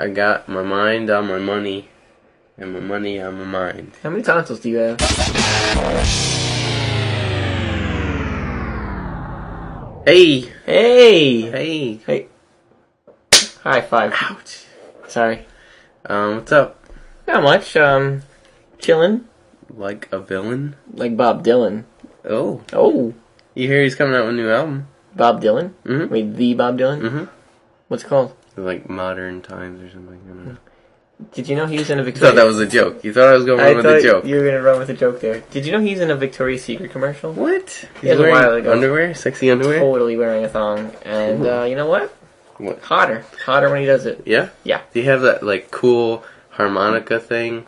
I got my mind on my money, and my money on my mind. How many tonsils do you have? Hey! Hey! Hey! Hey. High five. Ouch. Sorry. What's up? Not much. Chillin'. Like a villain? Like Bob Dylan. Oh. Oh. You hear he's coming out with a new album? Bob Dylan? Mm-hmm. Wait, the Bob Dylan? Mm-hmm. What's it called? Like Modern Times or something. I don't know. Did you know he was in a You Victoria's... thought that was a joke. You thought I was going to run with a joke. you were going to run with a joke there. Did you know he's in a Victoria's Secret commercial? What? He was a while ago. Underwear? Sexy underwear? Totally wearing a thong. And, you know what? What? Hotter. Hotter when he does it. Yeah? Yeah. Do you have that, like, cool harmonica thing?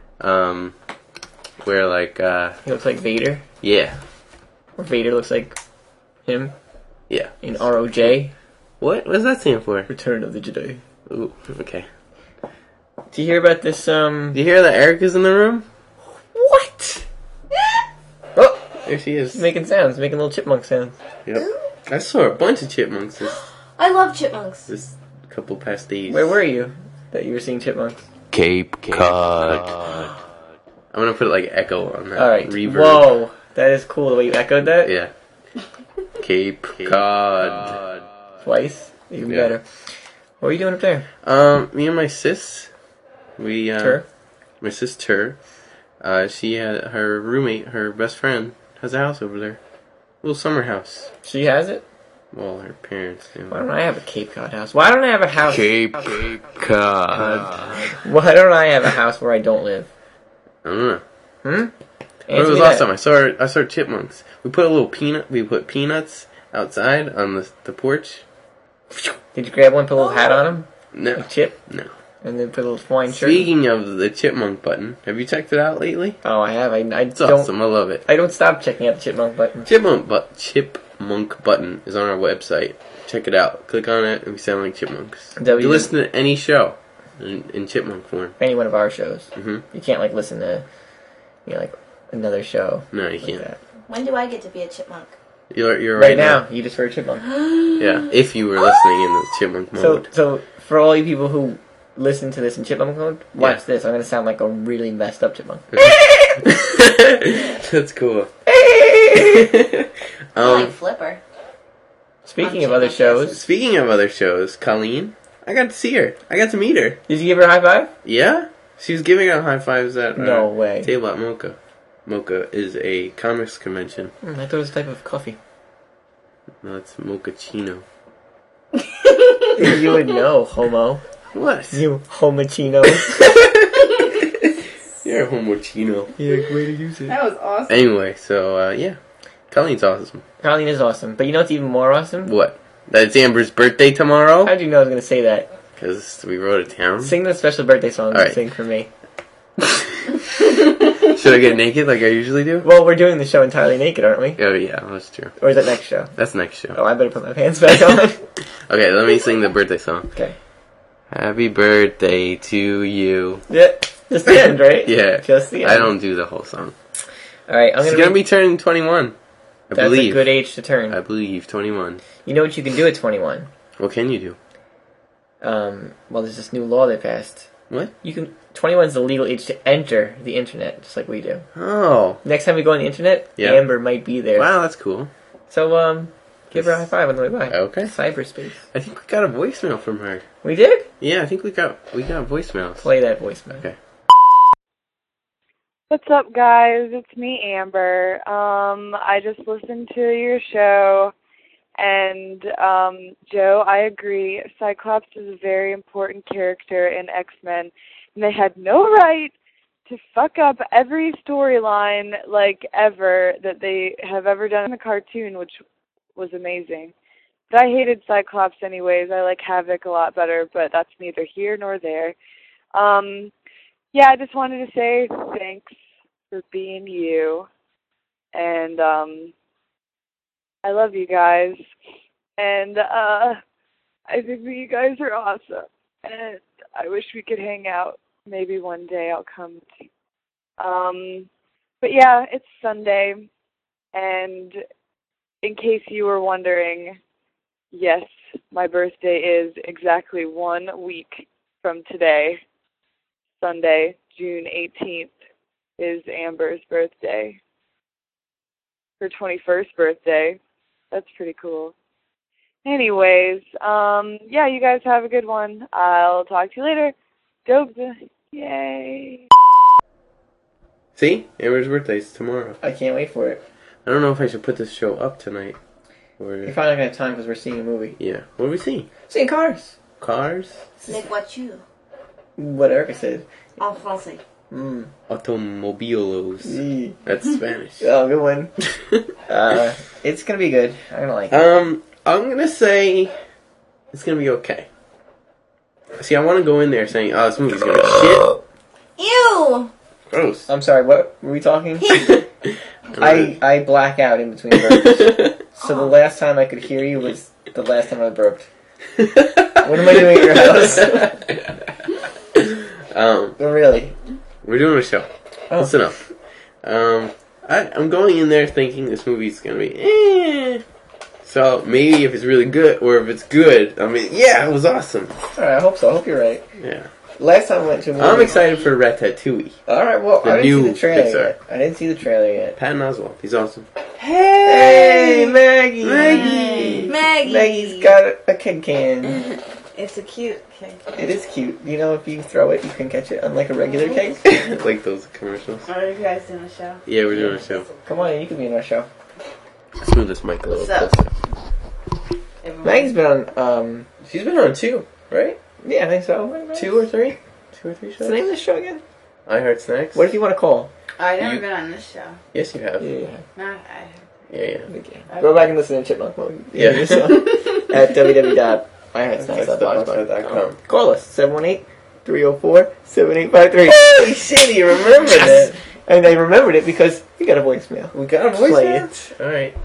Where, like, He looks like Vader. yeah. Or Vader looks like him. Yeah. In ROJ. What does that stand for? Return of the Jedi. Ooh, okay. Do you hear about this, Do you hear that Erica's in the room? What? Oh! There she is. She's making sounds, making little chipmunk sounds. Yep. I saw a bunch of chipmunks I love chipmunks. this couple past days. Where were you that you were seeing chipmunks? Cape Cod. I'm gonna put like echo on that. Alright. Reverb. Whoa. That is cool the way you echoed that. Yeah. Cape Cod. Twice. Even Yeah. better. What are you doing up there? Me and my sis. We Tur? My sister. She had her roommate, her best friend, has a house over there. Little summer house. She has it? Well, her parents do. Why don't I have a Cape Cod house? Why don't I have a house? Cape Cod. Why don't I have a house where I don't live? I don't know. Hmm? When was the last time I saw chipmunks? We put peanuts outside on the porch. Did you grab one, put a little hat on him? No. A chip? No. And then put a little Hawaiian shirt? Speaking of the chipmunk button, have you checked it out lately? Oh, I have. I It's don't. awesome. I love it. I don't stop checking out the chipmunk button. Chipmunk button is on our website. Check it out. Click on it and we sound like chipmunks. You listen to any show in chipmunk form. Any one of our shows. Mm-hmm. You can't like listen to, like another show. No, you like can't. that. When do I get to be a chipmunk? You're Right now, you just heard chipmunk. Yeah, if you were listening in the chipmunk mode. So for all you people who listen to this in chipmunk mode, watch this. I'm gonna sound like a really messed up chipmunk. That's cool. Like Flipper. Speaking of other shows, Speaking of other shows, Colleen, I got to see her. I got to meet her. did you give her a high five? Yeah? She was giving out high fives at No way. Table at Mocha. Mocha is a comics convention. I thought it was a type of coffee. No, it's mochaccino. You would know, homo. What? You homochino. You're a homochino. Yeah, way to use it. That was awesome. Anyway, so, yeah. Colleen's awesome. Colleen is awesome. But you know what's even more awesome? What? That it's Amber's birthday tomorrow? How'd you know I was gonna say that? Because we wrote it down. Sing the special birthday song you Alright. sing for me. Should I get naked like I usually do? Well, we're doing the show entirely naked, aren't we? Oh, yeah, that's true. Or is that next show? That's next show. Oh, I better put my pants back on. Okay, let me sing the birthday song. Okay. Happy birthday to you. Yeah, just the end, right? Yeah. Just the end. I don't do the whole song. Alright, I'm She's gonna gonna be turning 21. I That's believe. a good age to turn. I believe 21. You know what you can do at 21? What can you do? Well, there's this new law they passed. What? 21 is the legal age to enter the internet, just like we do. Oh. Next time we go on the internet, Yeah. Amber might be there. Wow, that's cool. So, give her a high five on the way by. Okay. Cyberspace. I think we got a voicemail from her. We did? Yeah, I think we got voicemails. Play that voicemail. Okay. What's up, guys? It's me, Amber. I just listened to your show, and Joe, I agree. Cyclops is a very important character in X-Men, and they had no right to fuck up every storyline, like, ever, that they have ever done in the cartoon, which was amazing. But I hated Cyclops anyways. I like Havoc a lot better, but that's neither here nor there. Yeah, I just wanted to say thanks for being you. And I love you guys. And I think that you guys are awesome. And I wish we could hang out. Maybe one day I'll come. But yeah, it's Sunday. And in case you were wondering, yes, my birthday is exactly 1 week from today, Sunday, June 18th, is Amber's birthday. Her 21st birthday. That's pretty cool. Anyways, yeah, you guys have a good one. I'll talk to you later. Dogs. Yay. See? Amber's birthday's tomorrow. I can't wait for it. I don't know if I should put this show up tonight. Or... You're probably not going to have time because we're seeing a movie. Yeah. What are we seeing? Seeing Cars. Cars? Les voitures. What Erica said. En français. Automobilos. That's Spanish. Oh, good one. It's going to be good. I'm going to like it. I'm going to say it's going to be okay. See, I want to go in there saying, oh, this movie's going to be shit. Ew! Gross. I'm sorry, what were we talking? I black out in between burps. So the last time I could hear you was the last time I burped. What am I doing at your house? Really? We're doing a show. Oh. Listen up. I'm going in there thinking this movie's going to be So maybe if it's really good, or if it's good, I mean, yeah, it was awesome. Alright, I hope so. I hope you're right. Yeah. Last time I went to a movie... I'm excited for Ratatouille. Alright, well, I didn't see the trailer Pixar. yet. I didn't see the trailer yet. Patton Oswalt, he's awesome. Hey, Maggie! Maggie! Maggie's got a keg can. It's a cute keg. It is cute. You know, if you throw it, you can catch it, unlike a regular keg. Like those commercials. Are you guys doing a show? Yeah, we're doing a show. Come on, you can be in our show. Let's move this mic a little What's closer. Maggie's been on, She's been on 2, right? yeah, I think so. 2 or 3? 2 or 3 shows? What's the name of the show again? I Heart Snacks. What if you want to call? I've never You- been on this show. Yes, you have. Yeah. No, Yeah. Go back and listen to Chipmunk Mode. Yeah. At www.iheartsnacks.blogspot.com. Call us, 718-304-7853. Holy shit, you remembered it. And I remembered it because we got a voicemail. We got a voice Play now? it. Alright.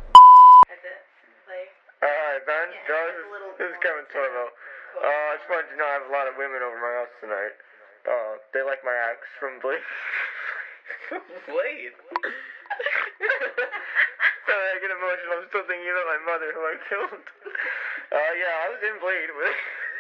Alright, Ben. This is Kevin Sorbo. I just wanted you to know I have a lot of women over my house tonight. They like my axe from Blade. Blade? Sorry, I get emotional. I'm still thinking about my mother who I killed. Yeah, I was in Blade with...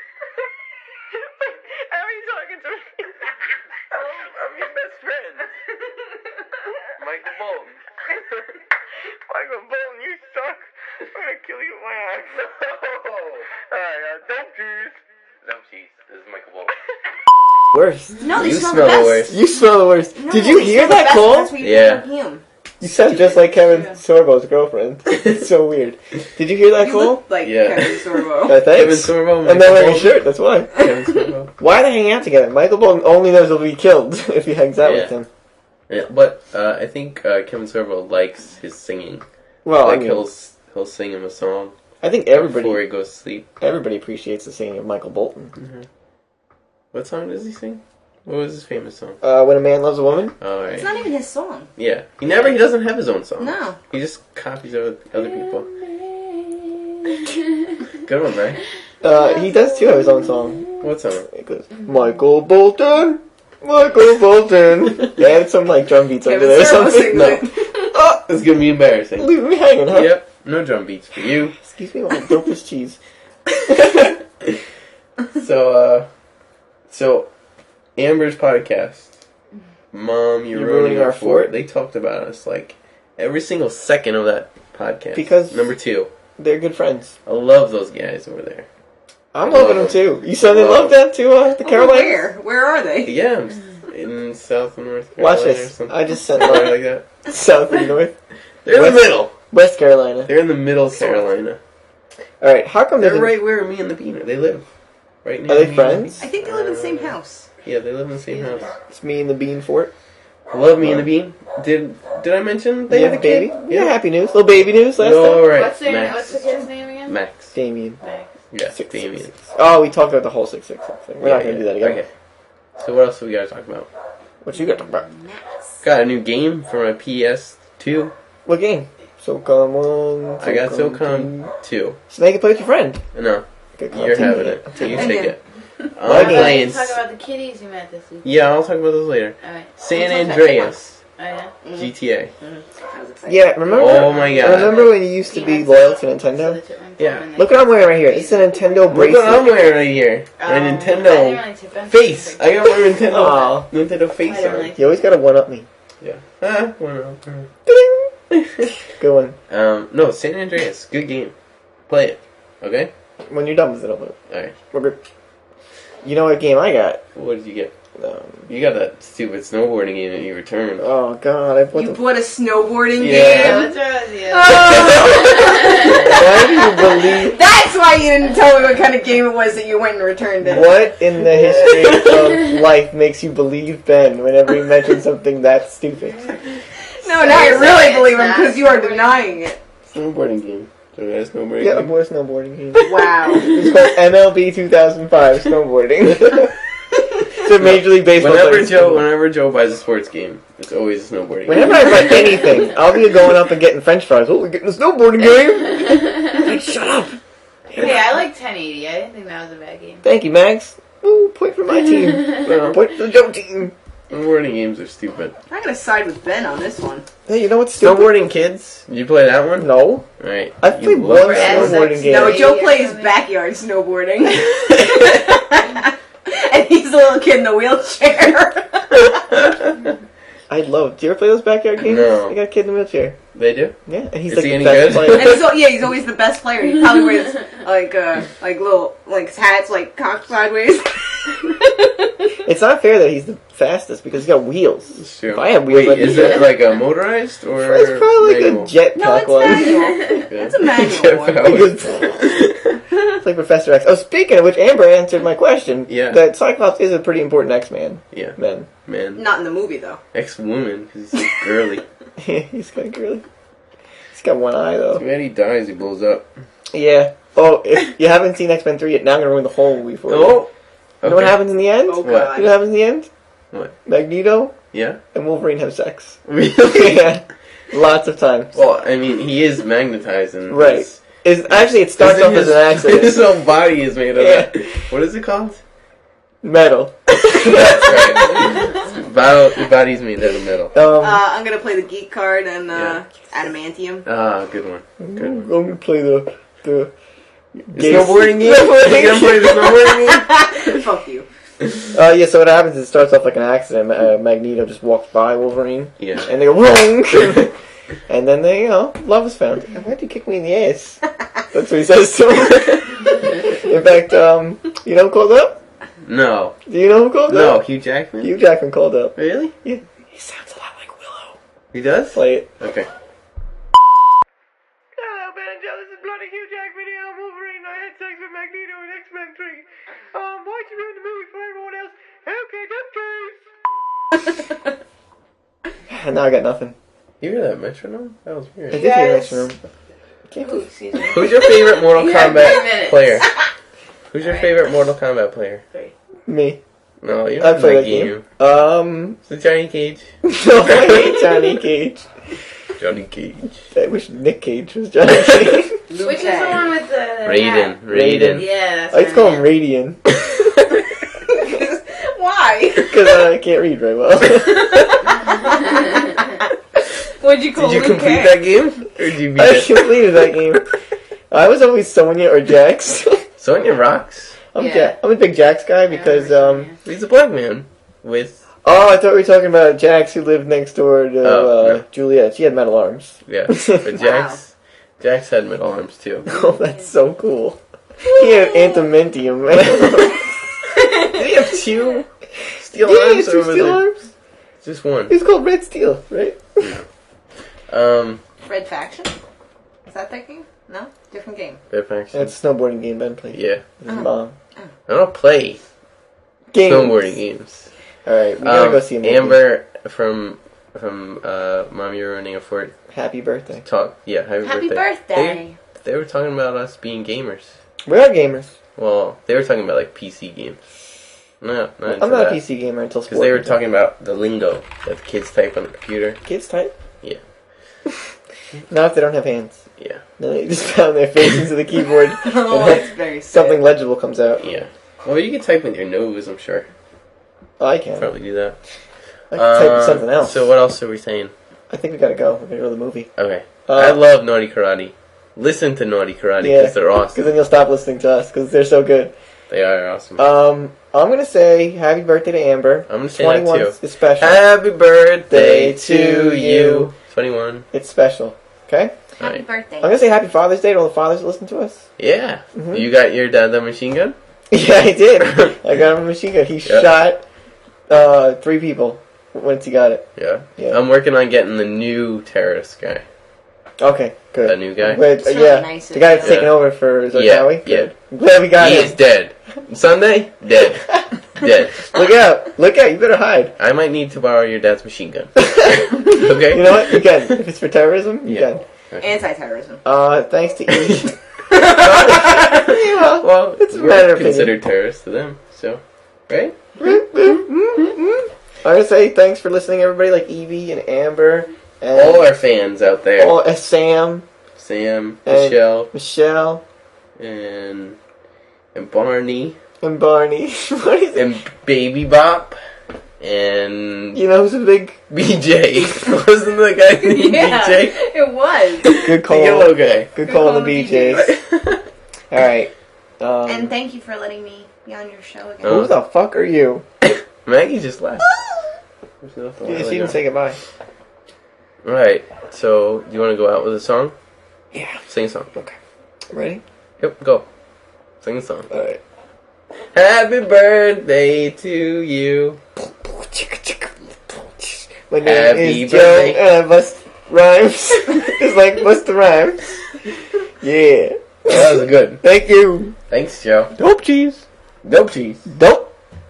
How are you talking to me? I'm your best friend. Michael Bolton. Michael Bolton, you suck. I'm gonna kill you with my axe. No. Alright, don't cheese. No cheese. This is Michael Bolton. Worst. No, they You smell smell the the best. worst. You smell the worst. No, Did you they hear smell the that best. call? That's where you Yeah. get perfume. You sound just like Kevin Sorbo's girlfriend. It's so weird. Did you hear that You call? look like Yeah. Kevin Sorbo. Thanks. Kevin Sorbo, I'm not wearing a Bolton. shirt, that's why. Kevin Sorbo. Why are they hanging out together? Michael Bolton only knows he'll be killed if he hangs out Yeah. with him. Yeah, but I think Kevin Sorbo likes his singing. Well, Like I mean, he'll sing him a song I think before everybody he goes to sleep. appreciates the singing of Michael Bolton. What song does he sing? What was his famous song? When a Man Loves a Woman. Oh, right. It's not even his song. Yeah. He doesn't have his own song. No. He just copies other people. Good one, right? He does too have his own song. What song? It goes, Michael Bolton, Michael Bolton. They had some like drum beats under there or something. No. Oh, it's gonna be embarrassing. Leave me hanging, huh? Yep. No drum beats for you. Excuse me, while I dope this cheese. So Amber's podcast, Mom, You're Ruining Our Fort. They talked about us like every single second of that podcast. Because- number 2, They're good friends. I love those guys over there. I'm loving them too. You said they love that too, the Carolinas? Where are they? Yeah, in South and North Watch Carolina or this. something. I just sent Something one. like that. South and North. They're in the middle. West Carolina. They're in the middle of Carolina. Alright, how come They're right where me and the Beaner. They live right near Are they me and friends? I think they live in the same house. Yeah, they live in the same house. It's me and the Bean Fort. I love me and the Bean. Did I mention they have a baby? kid? Yeah, happy news. Little baby news last No, time. right. What's the Max. kid's name again? Max. Damien. Yeah, 666. Damien. Oh, we talked about the whole 666 thing. We're not going to do that again. Okay. So what else do we gotta talk about? What you got to talk about? Got a new game for my PS2. What game? SOCOM 1. I got SOCOM SOCOM 2. So now you can play with your friend. No, Okay, you're I'll having take it. I'll You take take it. it. My I'm game. playing. Talk about the kitties you met this week. Yeah, I'll talk about those later. Alright. San Okay. Andreas. Oh yeah? GTA. I was excited. Yeah, remember? Oh my god. Remember when you used to be loyal to Nintendo? Yeah. Look what I'm wearing right here. This is a Nintendo Look what I'm bracelet. wearing right here. My I didn't Nintendo really tip in. face. I got my Nintendo Aw. Nintendo face I didn't on. really- You always gotta one-up me. Yeah. Ah, well. Ding! Good one. No, San Andreas. Good game. Play it. Okay? When you're done with it, I'll put it. Alright. We're good. You know what game I got? What did you get? Um, You got that stupid snowboarding game that you returned. oh god, I put You the... bought a snowboarding Yeah. Yeah, game? what's wrong with you? Why do you believe... That's why you didn't tell me what kind of game it was that you went and returned it. What in the history of life makes you believe Ben whenever he mentions something that stupid? No, now I really believe him because you are denying it. Snowboarding game. So that's snowboarding Yeah, I game. bought a snowboarding game. Wow. It's called MLB 2005 snowboarding. It's a Major League Baseball. Whenever Joe buys a sports game, it's always a snowboarding Whenever I buy anything, I'll be going up and getting French fries. Oh, we're getting a snowboarding game. Like, shut up. Hey, I like 1080. I didn't think that was a bad game. Thank you, Max. Ooh, point for my team. Point for the Joe team. Snowboarding games are stupid. I'm gonna side with Ben on this one. Hey, you know what's stupid? Snowboarding Kids? Did you play that one? No. Right. I've You played love one it. snowboarding game. No, Yeah, Joe yeah, plays something. backyard snowboarding. And he's a little kid in a wheelchair. I'd love. Do you ever play those backyard games? No. I got a kid in a wheelchair. They do? Yeah, and he's Is like he the any best good? player. And he's always the best player. He probably wears like little hats like cocked sideways. It's not fair that he's the fastest because he's got wheels. It's true. If I had wheels, Wait, I'd be is it like a motorized or It's probably like manual? a jetpack No, it's one. manual. It's a manual one. Jetpack. It's like Professor X. Oh, speaking of which, Amber answered my question. Yeah. That Cyclops is a pretty important X-Man. Yeah, Man. man. Not in the movie though. Ex-woman, because he's so girly. He's got girly. He's got one eye, though. When he dies, he blows up. Yeah. Oh, if you haven't seen X-Men 3 yet, now I'm going to ruin the whole movie for you. Oh! You know what happens in the end? Oh What? You know god. what happens in the end? What? Magneto Yeah? and Wolverine have sex. Really? Yeah. Lots of times. Well, I mean, he is magnetized and Right. Actually, it starts off as an accident. His whole body is made of Yeah. that. What is it called? Metal. That's right. The body's made out of metal. I'm gonna play the geek card and Yeah. adamantium. Ah, good one. Good I'm one. going to play the The snowboarding game? You gonna play the snowboarding game? Fuck you. Yeah, so what happens is it starts off like an accident. Magneto just walks by Wolverine, Yeah. and they go, wrong! And then they, love is found. Why'd you kick me in the ass? That's what he says to him. In fact, you know who called up? No. Do you know who called No, up? Hugh Jackman? Hugh Jackman called up. Really? Yeah. He sounds a lot like Willow. He does? Play it. Okay. Hello, Ben and Joe. This is Bloody Hugh Jackman here. I'm Wolverine. I had sex with Magneto in X-Men 3. Why'd you ruin the movie for everyone else? Okay, that's And now I got nothing. You hear that metronome? That was I weird. did hear that from him. Can't Ooh, do excuse me. Who's your favorite Mortal You have 3 Kombat minutes. player? Who's your Alright. favorite Mortal Kombat player? me. No, you I don't play like that game. you. It's the Johnny Cage. No, I hate Johnny Cage. Johnny Cage. I wish Nick Cage was Johnny Cage. Which is the one with the Raiden. hat? Raiden. Yeah, that's I used to call him right. Radian. Why? Because I can't read very well. What'd you call Did you Luke complete Cage? that game? Or did you beat I it? completed that game. I was always Sonya or Jax. Sonya rocks. Yeah. I'm a big Jax guy because He's a black man with I thought we were talking about Jax who lived next door to No. Juliet. She had metal arms. yeah. But Jax had metal arms too. Oh, that's so cool. He had antimentium. Did he have two steel Yeah, arms two over steel the arms. just one? He was called Red Steel, right? Red Faction? Is that game? No? Different game. Red Faction. That's a snowboarding game Ben played. Yeah. With his mom. I don't play Games. snowboarding games. Alright, we gotta go see a movie. Amber from Mom, You're Running a Fort. Happy birthday. Happy birthday. They were talking about us being gamers. We are gamers. Well, they were talking about like PC games. No, not I'm not a PC gamer until because they were sport. talking about the lingo that the kids type on the computer. Kids type? Yeah. Not if they don't have hands. Yeah. No, they just pound their face into the keyboard Oh, and it's very sad. something legible comes out. Yeah. Well, you can type with your nose, I'm sure. Oh, I can. Probably do that. I can type with something else. So what else are we saying? I think we gotta go. We're gonna go to the movie. Okay. I love Naughty Karate. listen to Naughty Karate because they're Because awesome. then you'll stop listening to us because they're so good. They are awesome. I'm gonna say happy birthday to Amber. I'm gonna say that 21 too. is special. Happy birthday Day to to you. 21. It's special. Okay. Happy Right. birthday. I'm gonna say happy Father's Day to all the fathers that listen to us. Yeah. Mhm. You got your dad the machine gun? Yeah, I did. I got him a machine gun. He shot 3 people once he got it. Yeah. Yeah. I'm working on getting the new terrorist guy. Okay, good. That new guy? But, It's really yeah, nice the of guy you. that's taking over for Zarqawi. Yeah, Good. I'm glad we got He him. is dead. Sunday? Dead. Dead. Look out! Look out! You better hide. I might need to borrow your dad's machine gun. Okay? You know what? You can. If it's for terrorism, you Yeah. can. Anti-terrorism. Thanks to Eve. Well, it's a we're matter of opinion. considered terrorists to them, so. Right? I'm gonna say thanks for listening, everybody, like Evie and Amber and All our fans out there. Sam, Sam, And- Michelle, Michelle, and Barney, and Barney. What is it? and Baby Bop, and You know who's a big BJ. Wasn't the guy named Yeah, BJ? it was. good The call? yellow guy. Good call on the BJs. All right. And thank you for letting me be on your show again. Who the fuck are you? Maggie just left. She didn't say goodbye. Alright, so do you want to go out with a song? Yeah. Sing a song. Ready? Yep, go. Sing a song. All right. Happy birthday to you. My name Happy is Joe, birthday. and I bust rhymes. It's like Busta Rhymes. Yeah. That was good. Thank you. Thanks, Joe. Dope cheese. Dope cheese. Dope.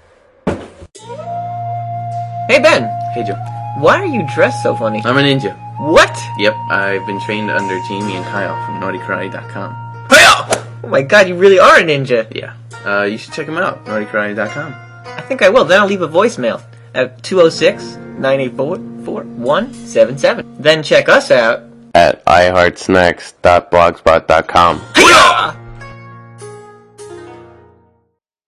Hey Ben, Hey, Joe. why are you dressed so funny? I'm a ninja. What? Yep, I've been trained under Jamie and Kyle from NaughtyKarate.com. Oh my god, you really are a ninja. Yeah. You should check them out. NaughtyKarate.com. I think I will. Then I'll leave a voicemail at 206-984-4177. Then check us out At iHeartSnacks.blogspot.com. Hiya!